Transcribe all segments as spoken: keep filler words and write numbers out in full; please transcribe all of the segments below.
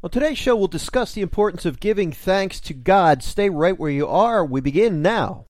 On today's show, we'll discuss the importance of giving thanks to God. Stay right where you are. We begin now.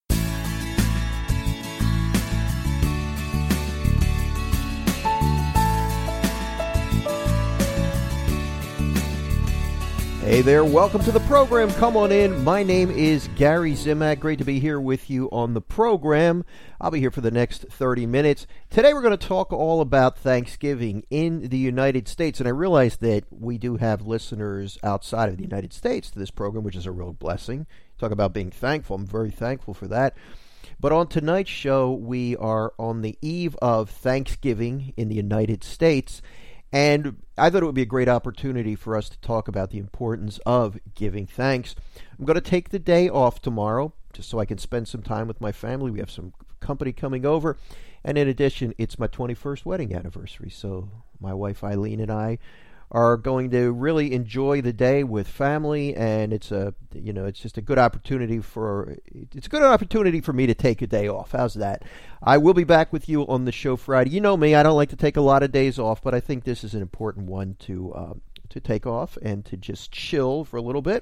Hey there, welcome to the program. Come on in. My name is Gary Zimak. Great to be here with you on the program. I'll be here for the next thirty minutes. Today we're going to talk all about Thanksgiving in the United States. And I realize that we do have listeners outside of the United States to this program, which is a real blessing. Talk about being thankful. I'm very thankful for that. But on tonight's show, we are on the eve of Thanksgiving in the United States. And I thought it would be a great opportunity for us to talk about the importance of giving thanks. I'm going to take the day off tomorrow just so I can spend some time with my family. We have some company coming over. And in addition, it's my twenty-first wedding anniversary. So my wife Eileen and I are going to really enjoy the day with family, and it's a you know it's just a good opportunity for it's a good opportunity for me to take a day off. How's that? I will be back with you on the show Friday. You know me, I don't like to take a lot of days off, but I think this is an important one to uh, to take off and to just chill for a little bit.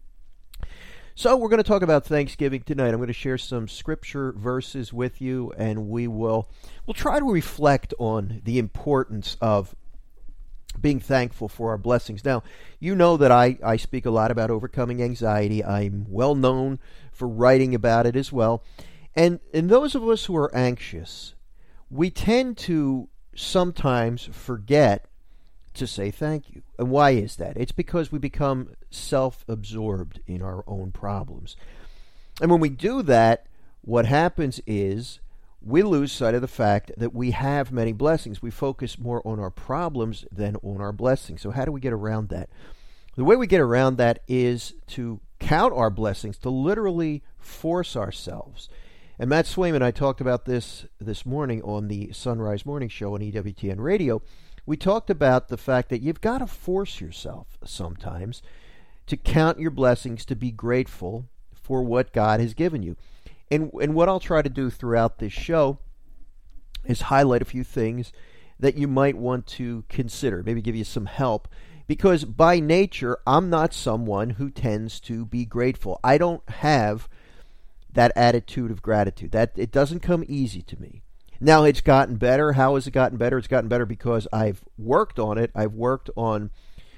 So we're going to talk about Thanksgiving tonight. I'm going to share some scripture verses with you, and we will we'll try to reflect on the importance of being thankful for our blessings. Now, you know that I, I speak a lot about overcoming anxiety. I'm well known for writing about it as well. And, and those of us who are anxious, we tend to sometimes forget to say thank you. And why is that? It's because we become self-absorbed in our own problems. And when we do that, what happens is we lose sight of the fact that we have many blessings. We focus more on our problems than on our blessings. So how do we get around that? The way we get around that is to count our blessings, to literally force ourselves. And Matt Swayman and I talked about this this morning on the Sunrise Morning Show on E W T N Radio. We talked about the fact that you've got to force yourself sometimes to count your blessings, to be grateful for what God has given you. And and what I'll try to do throughout this show is highlight a few things that you might want to consider, maybe give you some help, because by nature, I'm not someone who tends to be grateful. I don't have that attitude of gratitude. That it doesn't come easy to me. Now, it's gotten better. How has it gotten better? It's gotten better because I've worked on it. I've worked on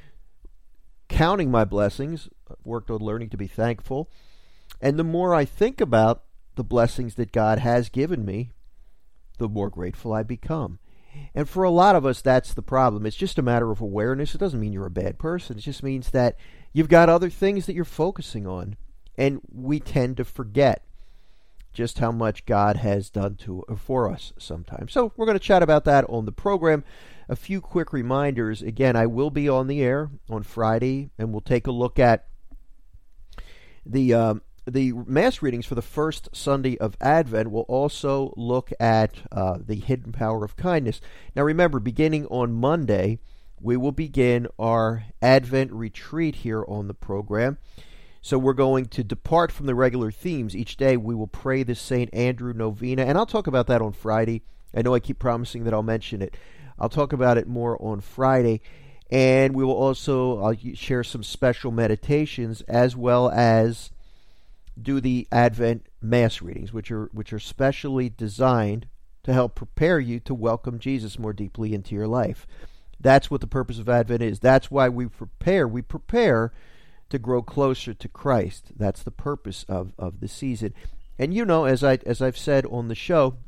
counting my blessings. I've worked on learning to be thankful. And the more I think about the blessings that God has given me, the more grateful I become. And for a lot of us, that's the problem. It's just a matter of awareness. It doesn't mean you're a bad person. It just means that you've got other things that you're focusing on. And we tend to forget just how much God has done to for us sometimes. So we're going to chat about that on the program. A few quick reminders. Again, I will be on the air on Friday, and we'll take a look at the um, The Mass readings for the first Sunday of Advent. Will also look at uh, the hidden power of kindness. Now remember, beginning on Monday, we will begin our Advent retreat here on the program. So we're going to depart from the regular themes. Each day we will pray the Saint Andrew Novena, and I'll talk about that on Friday. I know I keep promising that I'll mention it. I'll talk about it more on Friday. And we will also I'll share some special meditations, as well as do the Advent Mass readings, which are which are specially designed to help prepare you to welcome Jesus more deeply into your life. That's what the purpose of Advent is. That's why we prepare. We prepare to grow closer to Christ. That's the purpose of, of the season. And you know, as I as I've said on the show,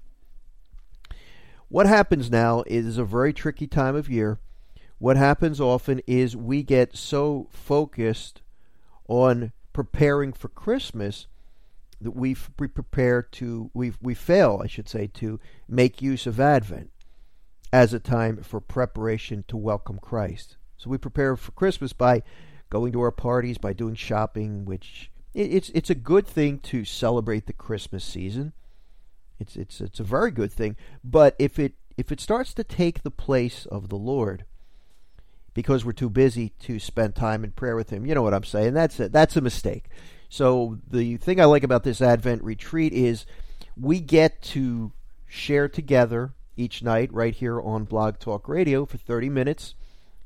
what happens now is a very tricky time of year. What happens often is we get so focused on preparing for Christmas that we we prepare to we we fail, I should say, to make use of Advent as a time for preparation to welcome Christ. So we prepare for Christmas by going to our parties, by doing shopping, which it, it's it's a good thing to celebrate the Christmas season. It's it's it's a very good thing. But if it if it starts to take the place of the Lord, because we're too busy to spend time in prayer with Him, you know what I'm saying? That's a, that's a mistake. So the thing I like about this Advent retreat is we get to share together each night right here on Blog Talk Radio for thirty minutes.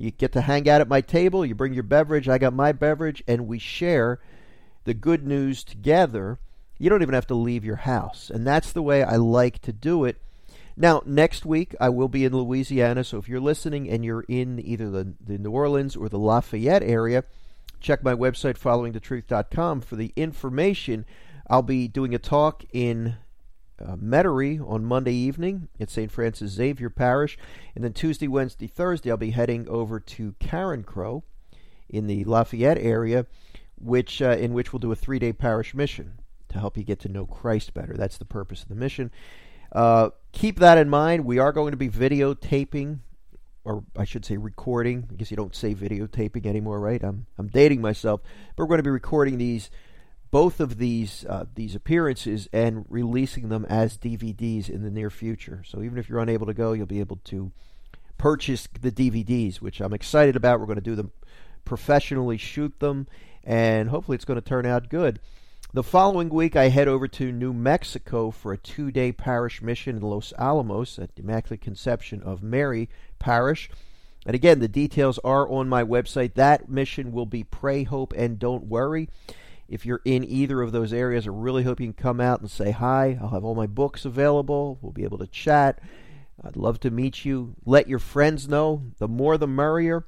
You get to hang out at my table. You bring your beverage. I got my beverage, and we share the good news together. You don't even have to leave your house, and that's the way I like to do it. Now, next week, I will be in Louisiana, so if you're listening and you're in either the, the New Orleans or the Lafayette area, check my website, following the truth dot com, for the information. I'll be doing a talk in uh, Metairie on Monday evening at Saint Francis Xavier Parish, and then Tuesday, Wednesday, Thursday, I'll be heading over to Carencro in the Lafayette area, which uh, in which we'll do a three-day parish mission to help you get to know Christ better. That's the purpose of the mission. Uh, keep that in mind. We are going to be videotaping, or I should say recording. I guess you don't say videotaping anymore, right? I'm I'm dating myself. But we're going to be recording these, both of these uh, these appearances, and releasing them as D V Ds in the near future. So even if you're unable to go, you'll be able to purchase the D V Ds, which I'm excited about. We're going to do them professionally, shoot them, and hopefully it's going to turn out good. The following week, I head over to New Mexico for a two-day parish mission in Los Alamos at the Immaculate Conception of Mary Parish. And again, the details are on my website. That mission will be Pray, Hope, and Don't Worry. If you're in either of those areas, I really hope you can come out and say hi. I'll have all my books available. We'll be able to chat. I'd love to meet you. Let your friends know. The more the merrier.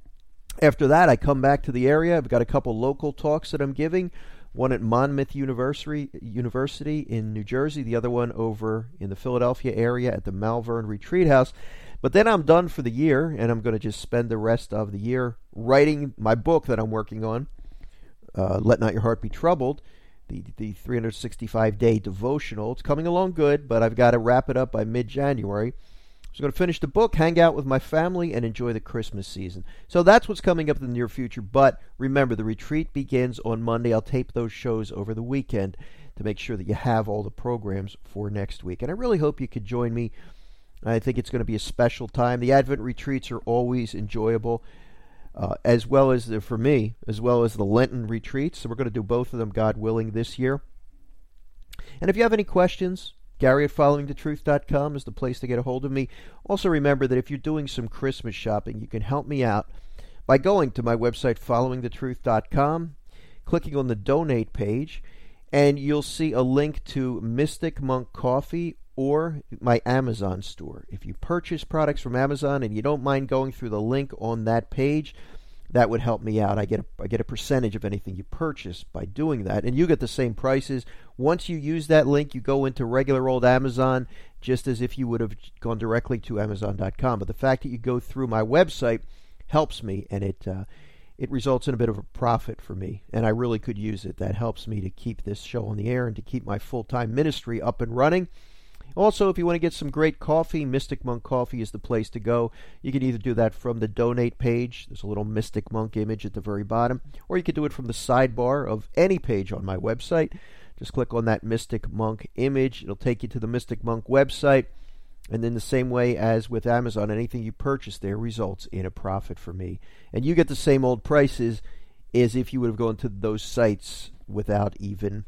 After that, I come back to the area. I've got a couple local talks that I'm giving. One at Monmouth University, University in New Jersey, the other one over in the Philadelphia area at the Malvern Retreat House. But then I'm done for the year, and I'm going to just spend the rest of the year writing my book that I'm working on, uh, Let Not Your Heart Be Troubled, the the three hundred sixty-five day devotional. It's coming along good, but I've got to wrap it up by mid-January. So I'm going to finish the book, hang out with my family, and enjoy the Christmas season. So that's what's coming up in the near future. But remember, the retreat begins on Monday. I'll tape those shows over the weekend to make sure that you have all the programs for next week. And I really hope you could join me. I think it's going to be a special time. The Advent retreats are always enjoyable, uh, as well as, the, for me, as well as the Lenten retreats. So we're going to do both of them, God willing, this year. And if you have any questions, Gary at following the truth dot com is the place to get a hold of me. Also remember that if you're doing some Christmas shopping, you can help me out by going to my website, following the truth dot com, clicking on the donate page, and you'll see a link to Mystic Monk Coffee or my Amazon store. If you purchase products from Amazon and you don't mind going through the link on that page, that would help me out. I get a, I get a percentage of anything you purchase by doing that, and you get the same prices. Once you use that link, you go into regular old Amazon, just as if you would have gone directly to Amazon dot com. But the fact that you go through my website helps me, and it uh, it results in a bit of a profit for me, and I really could use it. That helps me to keep this show on the air and to keep my full-time ministry up and running. Also, if you want to get some great coffee, Mystic Monk Coffee is the place to go. You can either do that from the donate page. There's a little Mystic Monk image at the very bottom. Or you can do it from the sidebar of any page on my website. Just click on that Mystic Monk image. It'll take you to the Mystic Monk website. And then the same way as with Amazon, anything you purchase there results in a profit for me. And you get the same old prices as if you would have gone to those sites without even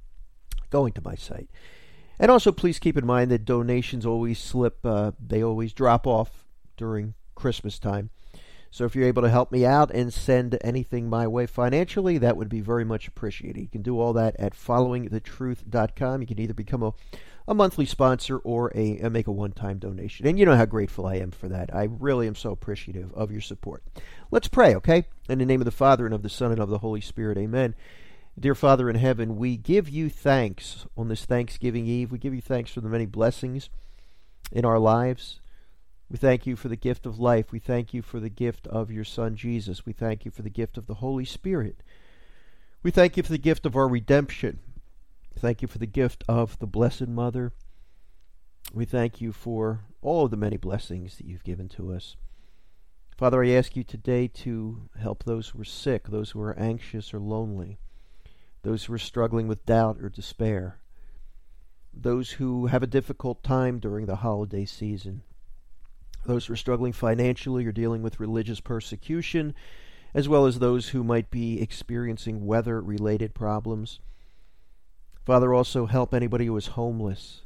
going to my site. And also, please keep in mind that donations always slip, uh, they always drop off during Christmas time. So if you're able to help me out and send anything my way financially, that would be very much appreciated. You can do all that at following the truth dot com. You can either become a, a monthly sponsor or a, a make a one-time donation. And you know how grateful I am for that. I really am so appreciative of your support. Let's pray, okay? In the name of the Father, and of the Son, and of the Holy Spirit, amen. Dear Father in heaven, we give you thanks on this Thanksgiving Eve. We give you thanks for the many blessings in our lives. We thank you for the gift of life. We thank you for the gift of your Son, Jesus. We thank you for the gift of the Holy Spirit. We thank you for the gift of our redemption. Thank you for the gift of the Blessed Mother. We thank you for all of the many blessings that you've given to us. Father, I ask you today to help those who are sick, those who are anxious or lonely, those who are struggling with doubt or despair, those who have a difficult time during the holiday season, those who are struggling financially or dealing with religious persecution, as well as those who might be experiencing weather-related problems. Father, also help anybody who is homeless.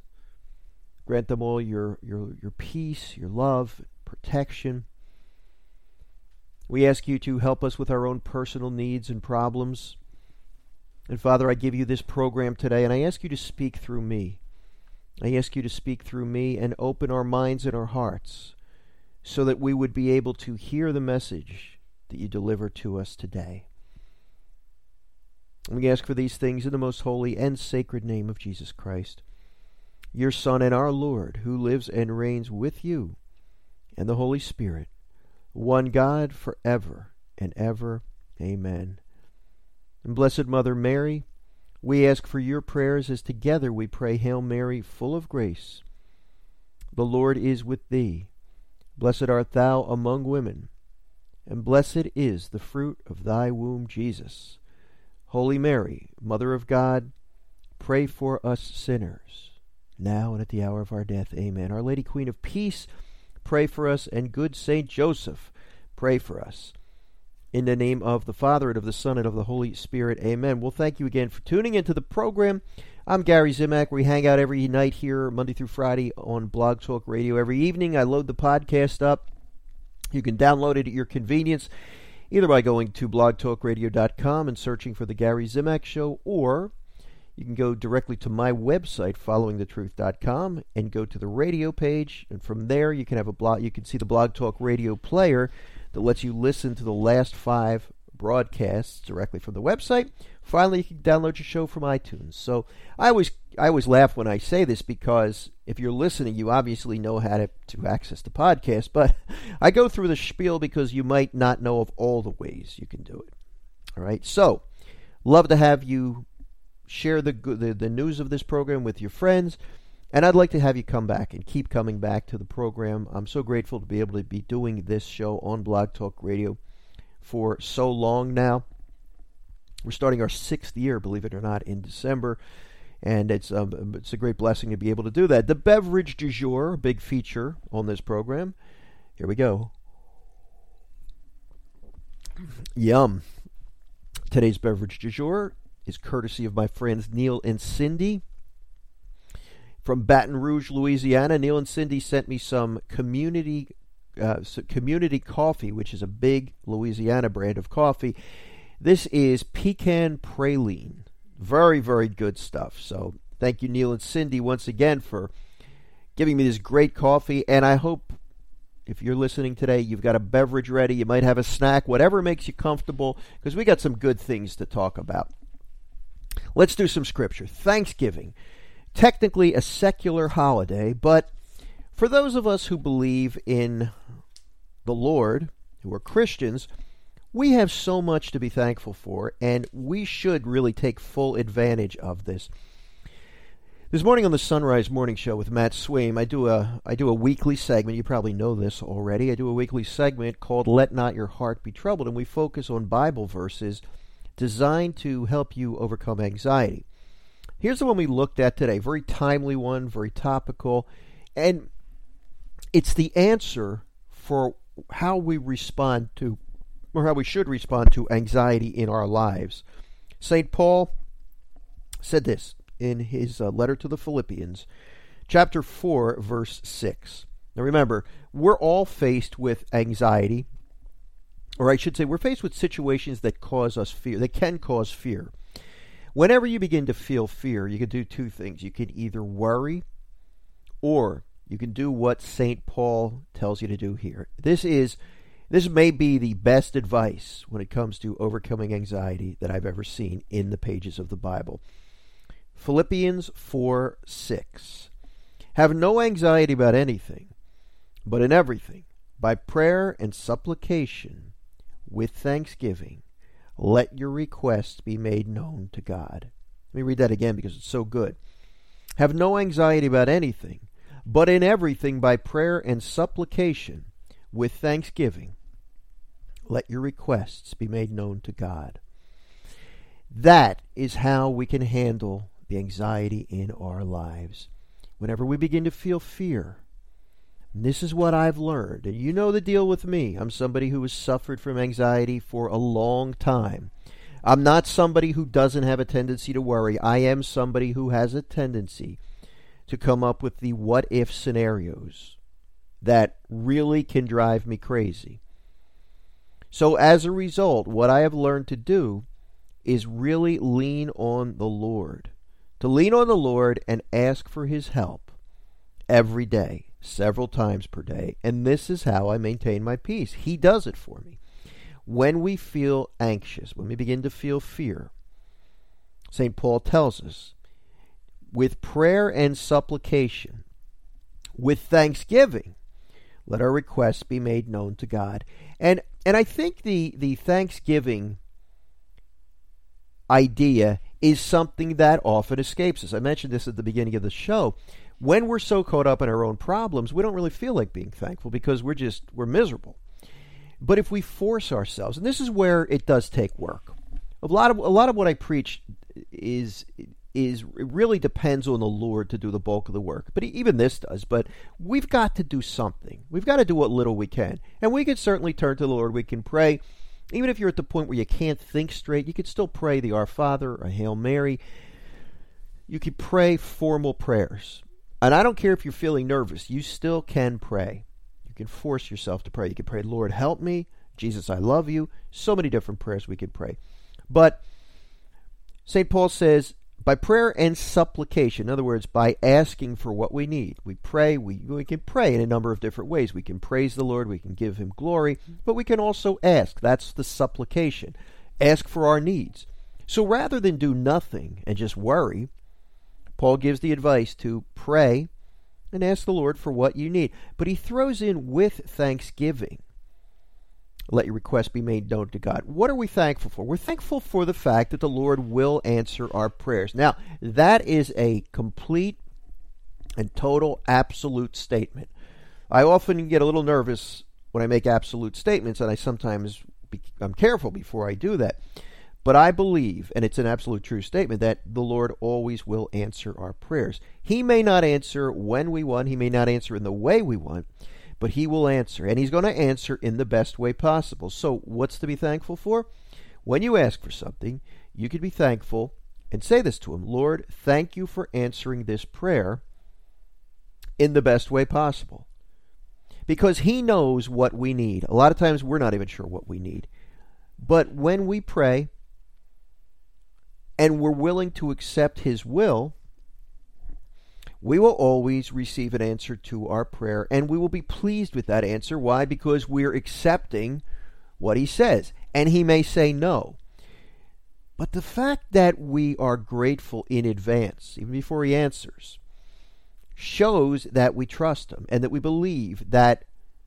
Grant them all your, your, your peace, your love, protection. We ask you to help us with our own personal needs and problems. And Father, I give you this program today, and I ask you to speak through me. I ask you to speak through me and open our minds and our hearts so that we would be able to hear the message that you deliver to us today. And we ask for these things in the most holy and sacred name of Jesus Christ, your Son and our Lord, who lives and reigns with you and the Holy Spirit, one God forever and ever. Amen. And Blessed Mother Mary, we ask for your prayers as together we pray, Hail Mary, full of grace. The Lord is with thee. Blessed art thou among women, and blessed is the fruit of thy womb, Jesus. Holy Mary, Mother of God, pray for us sinners, now and at the hour of our death. Amen. Our Lady Queen of Peace, pray for us, and good Saint Joseph, pray for us. In the name of the Father, and of the Son, and of the Holy Spirit. Amen. Well, thank you again for tuning into the program. I'm Gary Zimak. We hang out every night here, Monday through Friday, on Blog Talk Radio. Every evening, I load the podcast up. You can download it at your convenience, either by going to blog talk radio dot com and searching for The Gary Zimak Show, or you can go directly to my website, following the truth dot com, and go to the radio page. And from there, you can have a blog. You can see the Blog Talk Radio player that lets you listen to the last five broadcasts directly from the website. Finally, you can download your show from iTunes. So I always I always laugh when I say this, because if you're listening, you obviously know how to, to access the podcast. But I go through the spiel because you might not know of all the ways you can do it. All right. So love to have you share the the, the news of this program with your friends. And I'd like to have you come back and keep coming back to the program. I'm so grateful to be able to be doing this show on Blog Talk Radio for so long now. We're starting our sixth year, believe it or not, in December. And it's, um, it's a great blessing to be able to do that. The beverage du jour, a big feature on this program. Here we go. Yum. Today's beverage du jour is courtesy of my friends Neil and Cindy from Baton Rouge, Louisiana. Neil and Cindy sent me some community uh, community coffee, which is a big Louisiana brand of coffee. This is pecan praline. Very, very good stuff. So thank you, Neil and Cindy, once again for giving me this great coffee. And I hope if you're listening today, you've got a beverage ready. You might have a snack, whatever makes you comfortable, because we got some good things to talk about. Let's do some scripture. Thanksgiving. Technically a secular holiday, but for those of us who believe in the Lord, who are Christians, we have so much to be thankful for, and we should really take full advantage of this. This morning on the Sunrise Morning Show with Matt Swaim, I do a I do a weekly segment. You probably know this already. I do a weekly segment called Let Not Your Heart Be Troubled, and we focus on Bible verses designed to help you overcome anxiety. Here's the one we looked at today. Very timely one, very topical. And it's the answer for how we respond to, or how we should respond to anxiety in our lives. Saint Paul said this in his uh, letter to the Philippians, chapter four, verse six. Now remember, we're all faced with anxiety, or I should say we're faced with situations that cause us fear, that can cause fear. Whenever you begin to feel fear, you can do two things. You can either worry, or you can do what Saint Paul tells you to do here. This is, this may be the best advice when it comes to overcoming anxiety that I've ever seen in the pages of the Bible. Philippians four six. Have no anxiety about anything, but in everything, by prayer and supplication, with thanksgiving, let your requests be made known to God. Let me read that again because it's so good. Have no anxiety about anything, but in everything by prayer and supplication, with thanksgiving, let your requests be made known to God. That is how we can handle the anxiety in our lives. Whenever we begin to feel fear, and this is what I've learned, and you know the deal with me. I'm somebody who has suffered from anxiety for a long time. I'm not somebody who doesn't have a tendency to worry. I am somebody who has a tendency to come up with the what-if scenarios that really can drive me crazy. So as a result, what I have learned to do is really lean on the Lord. To lean on the Lord and ask for His help every day, several times per day. And this is how I maintain my peace. He does it for me. When we feel anxious, when we begin to feel fear, Saint Paul tells us, with prayer and supplication, with thanksgiving, let our requests be made known to God. And and I think the, the thanksgiving idea is something that often escapes us. I mentioned this at the beginning of the show. When we're so caught up in our own problems, we don't really feel like being thankful because we're just, we're miserable. But if we force ourselves, and this is where it does take work. A lot of a lot of what I preach is is it really depends on the Lord to do the bulk of the work. But even this does. But we've got to do something. We've got to do what little we can. And we can certainly turn to the Lord. We can pray. Even if you're at the point where you can't think straight, you can still pray the Our Father, a Hail Mary. You can pray formal prayers. And I don't care if you're feeling nervous. You still can pray. You can force yourself to pray. You can pray, Lord, help me. Jesus, I love you. So many different prayers we could pray. But Saint Paul says, by prayer and supplication, in other words, by asking for what we need. We pray, we, we can pray in a number of different ways. We can praise the Lord, we can give Him glory, but we can also ask. That's the supplication. Ask for our needs. So rather than do nothing and just worry, Paul gives the advice to pray and ask the Lord for what you need. But he throws in with thanksgiving. Let your request be made known to God. What are we thankful for? We're thankful for the fact that the Lord will answer our prayers. Now, that is a complete and total absolute statement. I often get a little nervous when I make absolute statements, and I sometimes be, I'm careful before I do that. But I believe, and it's an absolute true statement, that the Lord always will answer our prayers. He may not answer when we want. He may not answer in the way we want. But He will answer, and He's going to answer in the best way possible. So what's to be thankful for? When you ask for something, you can be thankful and say this to Him, Lord, thank you for answering this prayer in the best way possible. Because He knows what we need. A lot of times we're not even sure what we need. But when we pray and we're willing to accept His will, we will always receive an answer to our prayer, and we will be pleased with that answer. Why? Because we're accepting what He says. And He may say no. But the fact that we are grateful in advance, even before He answers, shows that we trust Him and that we believe that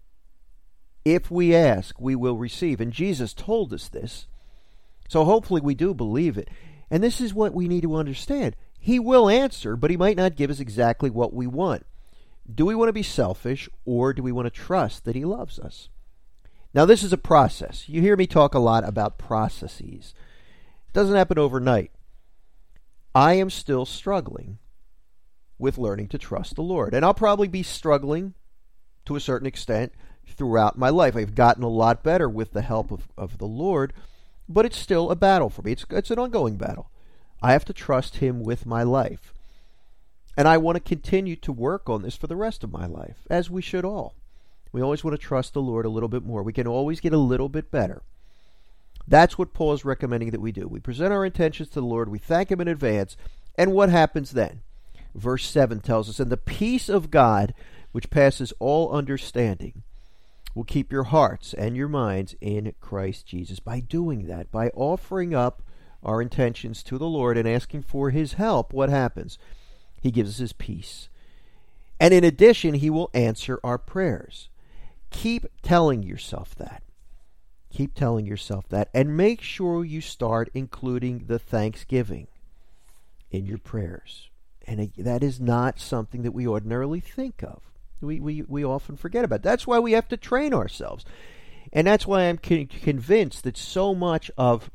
if we ask, we will receive. And Jesus told us this. So hopefully we do believe it. And this is what we need to understand. He will answer, but He might not give us exactly what we want. Do we want to be selfish, or do we want to trust that He loves us? Now, this is a process. You hear me talk a lot about processes. It doesn't happen overnight. I am still struggling with learning to trust the Lord. And I'll probably be struggling to a certain extent throughout my life. I've gotten a lot better with the help of, of the Lord, but it's still a battle for me. It's, it's an ongoing battle. I have to trust Him with my life. And I want to continue to work on this for the rest of my life, as we should all. We always want to trust the Lord a little bit more. We can always get a little bit better. That's what Paul is recommending that we do. We present our intentions to the Lord. We thank Him in advance. And what happens then? Verse seven tells us, and the peace of God, which passes all understanding, will keep your hearts and your minds in Christ Jesus. By doing that, by offering up our intentions to the Lord and asking for His help, what happens? He gives us His peace. And in addition, He will answer our prayers. Keep telling yourself that. Keep telling yourself that. And make sure you start including the thanksgiving in your prayers. And that is not something that we ordinarily think of. We, we, we often forget about it. That's why we have to train ourselves. And that's why I'm con- convinced that so much of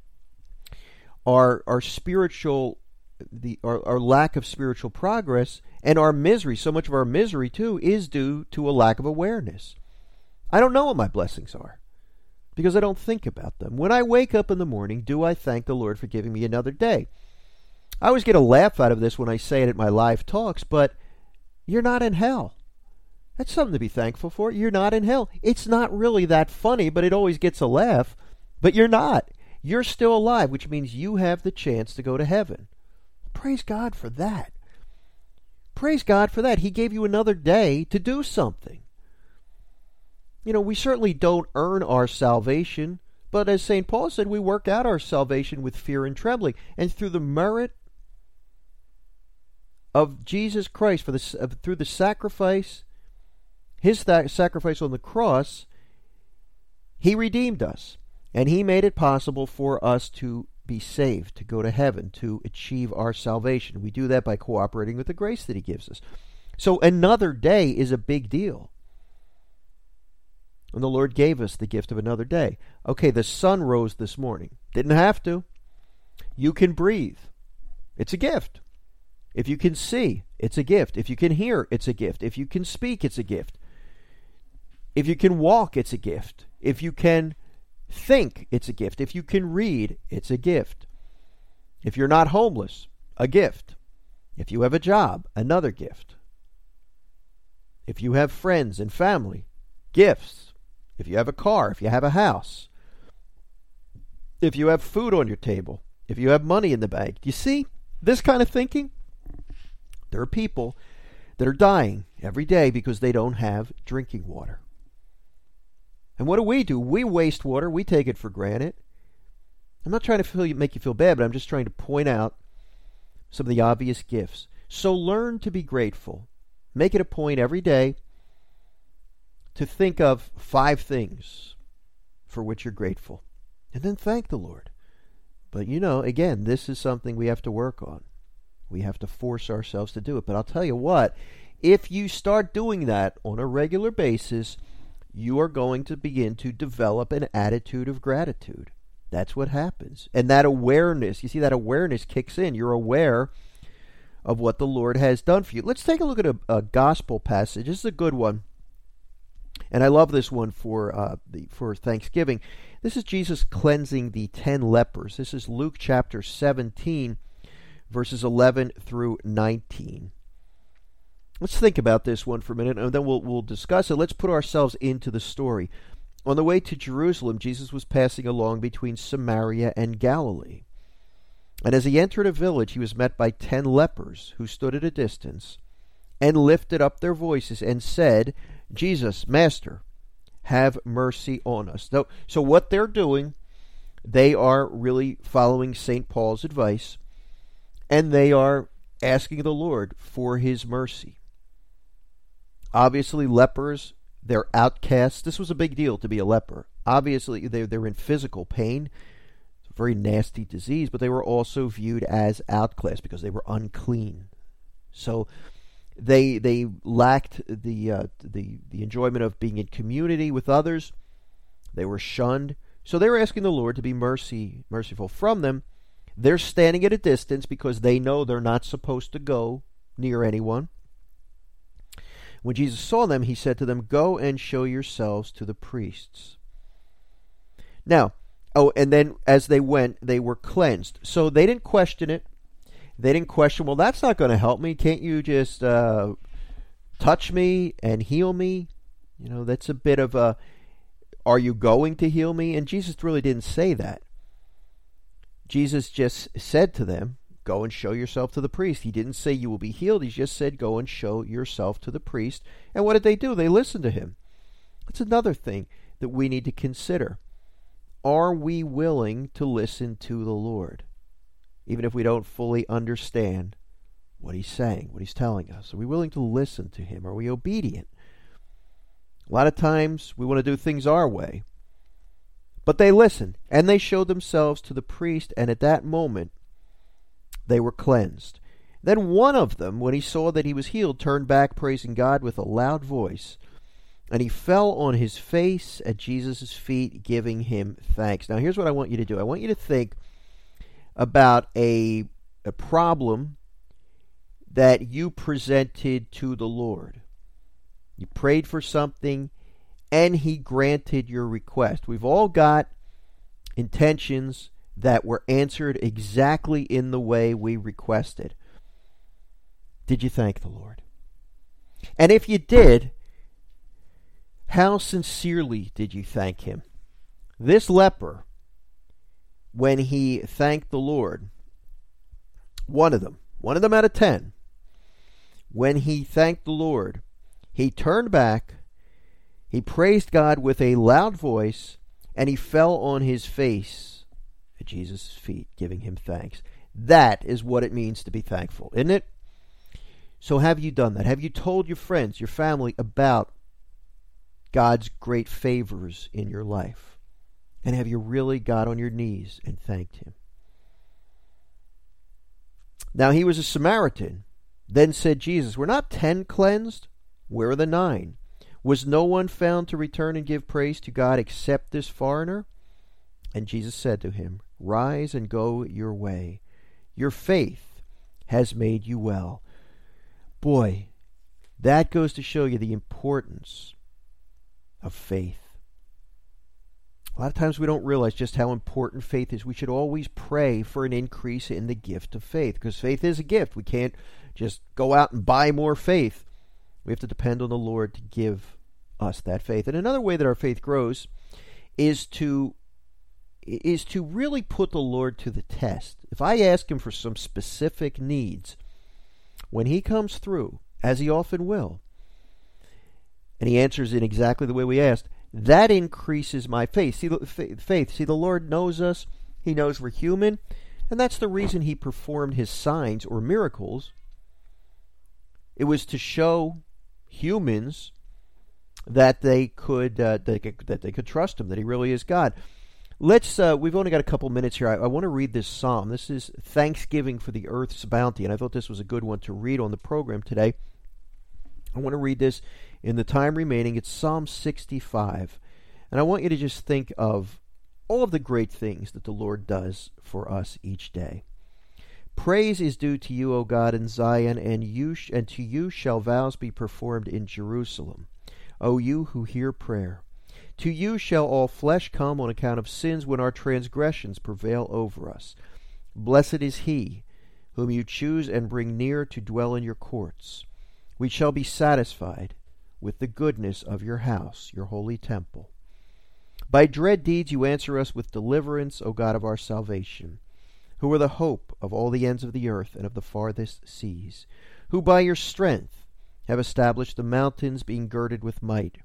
Our our spiritual, the our, our lack of spiritual progress and our misery, so much of our misery too, is due to a lack of awareness. I don't know what my blessings are because I don't think about them. When I wake up in the morning, do I thank the Lord for giving me another day? I always get a laugh out of this when I say it at my live talks, but you're not in hell. That's something to be thankful for. You're not in hell. It's not really that funny, but it always gets a laugh. But you're not. You're still alive, which means you have the chance to go to heaven. Praise God for that. Praise God for that. He gave you another day to do something. You know, we certainly don't earn our salvation, but as Saint Paul said, we work out our salvation with fear and trembling. And through the merit of Jesus Christ, for the, uh, through the sacrifice, his th- sacrifice on the cross, he redeemed us. And he made it possible for us to be saved, to go to heaven, to achieve our salvation. We do that by cooperating with the grace that he gives us. So another day is a big deal. And the Lord gave us the gift of another day. Okay, the sun rose this morning. Didn't have to. You can breathe. It's a gift. If you can see, it's a gift. If you can hear, it's a gift. If you can speak, it's a gift. If you can walk, it's a gift. If you can think, it's a gift. If you can read, it's a gift. If you're not homeless, a gift. If you have a job, another gift. If you have friends and family, gifts. If you have a car, if you have a house. If you have food on your table, if you have money in the bank. Do you see this kind of thinking? There are people that are dying every day because they don't have drinking water. And what do we do? We waste water. We take it for granted. I'm not trying to feel, make you feel bad, but I'm just trying to point out some of the obvious gifts. So learn to be grateful. Make it a point every day to think of five things for which you're grateful. And then thank the Lord. But you know, again, this is something we have to work on. We have to force ourselves to do it. But I'll tell you what, if you start doing that on a regular basis, you are going to begin to develop an attitude of gratitude. That's what happens. And that awareness, you see, that awareness kicks in. You're aware of what the Lord has done for you. Let's take a look at a, a gospel passage. This is a good one. And I love this one for uh, the, for Thanksgiving. This is Jesus cleansing the ten lepers. This is Luke chapter seventeen, verses eleven through nineteen. Let's think about this one for a minute, and then we'll we'll discuss it. Let's put ourselves into the story. On the way to Jerusalem, Jesus was passing along between Samaria and Galilee. And as he entered a village, he was met by ten lepers who stood at a distance and lifted up their voices and said, Jesus, Master, have mercy on us. So, so what they're doing, they are really following Saint Paul's advice, and they are asking the Lord for his mercy. Obviously, lepers, they're outcasts. This was a big deal to be a leper. Obviously, they're, they're in physical pain. It's a very nasty disease, but they were also viewed as outcasts because they were unclean. So they they lacked the uh, the the enjoyment of being in community with others. They were shunned. So they were asking the Lord to be mercy merciful from them. They're standing at a distance because they know they're not supposed to go near anyone. When Jesus saw them, he said to them, Go and show yourselves to the priests. Now, oh, and then as they went, they were cleansed. So they didn't question it. They didn't question, well, that's not going to help me. Can't you just uh, touch me and heal me? You know, that's a bit of a, are you going to heal me? And Jesus really didn't say that. Jesus just said to them, go and show yourself to the priest. He didn't say you will be healed. He just said, go and show yourself to the priest. And what did they do? They listened to him. That's another thing that we need to consider. Are we willing to listen to the Lord? Even if we don't fully understand what he's saying, what he's telling us. Are we willing to listen to him? Are we obedient? A lot of times we want to do things our way. But they listened, and they showed themselves to the priest, and at that moment they were cleansed. Then one of them, when he saw that he was healed, turned back, praising God with a loud voice. And he fell on his face at Jesus' feet, giving him thanks. Now here's what I want you to do. I want you to think about a, a problem that you presented to the Lord. You prayed for something, and he granted your request. We've all got intentions that were answered exactly in the way we requested. Did you thank the Lord? And if you did, How sincerely did you thank him? This leper, when he thanked the Lord, one of them, one of them out of ten, when he thanked the Lord, he turned back, he praised God with a loud voice, and he fell on his face at Jesus' feet, giving him thanks. That is what it means to be thankful, isn't it? So have you done that? Have you told your friends, your family about God's great favors in your life? And have you really got on your knees and thanked him? Now he was a Samaritan. Then said Jesus, were not ten cleansed? Where are the nine? Was no one found to return and give praise to God except this foreigner? And Jesus said to him, rise and go your way. Your faith has made you well. Boy, that goes to show you the importance of faith. A lot of times we don't realize just how important faith is. We should always pray for an increase in the gift of faith, because faith is a gift. We can't just go out and buy more faith. We have to depend on the Lord to give us that faith. And another way that our faith grows is to is to really put the Lord to the test. If I ask him for some specific needs, when he comes through, as he often will, and he answers in exactly the way we asked, that increases my faith. See, faith. See, the Lord knows us. He knows we're human, and that's the reason he performed his signs or miracles. It was to show humans that they could uh, they could, that they could trust him, that he really is God. Let's. Uh, we've only got a couple minutes here. I, I want to read this psalm. This is Thanksgiving for the Earth's Bounty, and I thought this was a good one to read on the program today. I want to read this in the time remaining. It's Psalm sixty-five, and I want you to just think of all of the great things that the Lord does for us each day. Praise is due to you, O God, in Zion, and you sh- and to you shall vows be performed in Jerusalem. O you who hear prayer. To you shall all flesh come on account of sins when our transgressions prevail over us. Blessed is he whom you choose and bring near to dwell in your courts. We shall be satisfied with the goodness of your house, your holy temple. By dread deeds you answer us with deliverance, O God of our salvation, who are the hope of all the ends of the earth and of the farthest seas, who by your strength have established the mountains, being girded with might,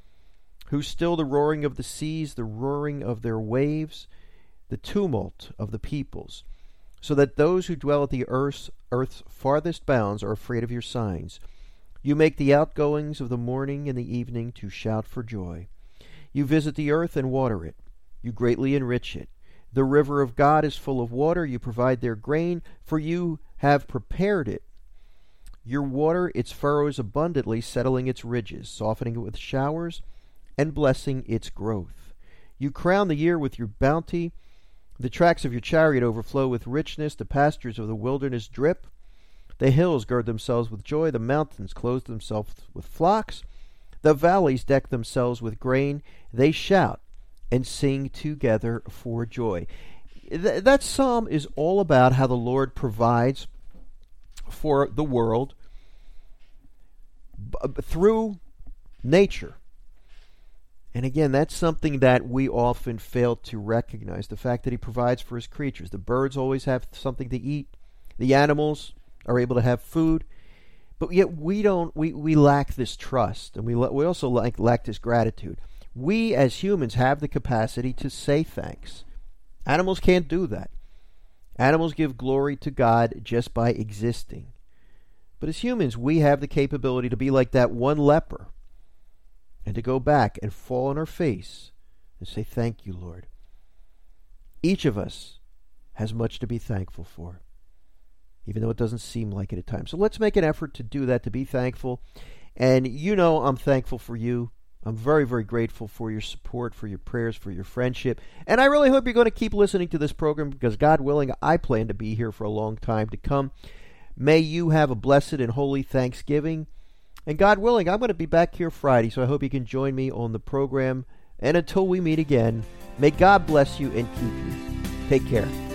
who still the roaring of the seas, the roaring of their waves, the tumult of the peoples, so that those who dwell at the earth's, earth's farthest bounds are afraid of your signs. You make the outgoings of the morning and the evening to shout for joy. You visit the earth and water it. You greatly enrich it. The river of God is full of water. You provide their grain, for you have prepared it. You water its furrows abundantly, settling its ridges, softening it with showers, and blessing its growth. You crown the year with your bounty. The tracks of your chariot overflow with richness. The pastures of the wilderness drip. The hills gird themselves with joy. The mountains clothe themselves with flocks. The valleys deck themselves with grain. They shout and sing together for joy. Th- that psalm is all about how the Lord provides for the world b- through nature. And again, that's something that we often fail to recognize, the fact that he provides for his creatures. The birds always have something to eat. The animals are able to have food. But yet we don't, we, we lack this trust, and we we also lack, lack this gratitude. We as humans have the capacity to say thanks. Animals can't do that. Animals give glory to God just by existing. But as humans, we have the capability to be like that one leper, and to go back and fall on our face and say, thank you, Lord. Each of us has much to be thankful for, even though it doesn't seem like it at times. So let's make an effort to do that, to be thankful. And you know I'm thankful for you. I'm very, very grateful for your support, for your prayers, for your friendship. And I really hope you're going to keep listening to this program, because God willing, I plan to be here for a long time to come. May you have a blessed and holy Thanksgiving. And God willing, I'm going to be back here Friday, so I hope you can join me on the program. And until we meet again, may God bless you and keep you. Take care.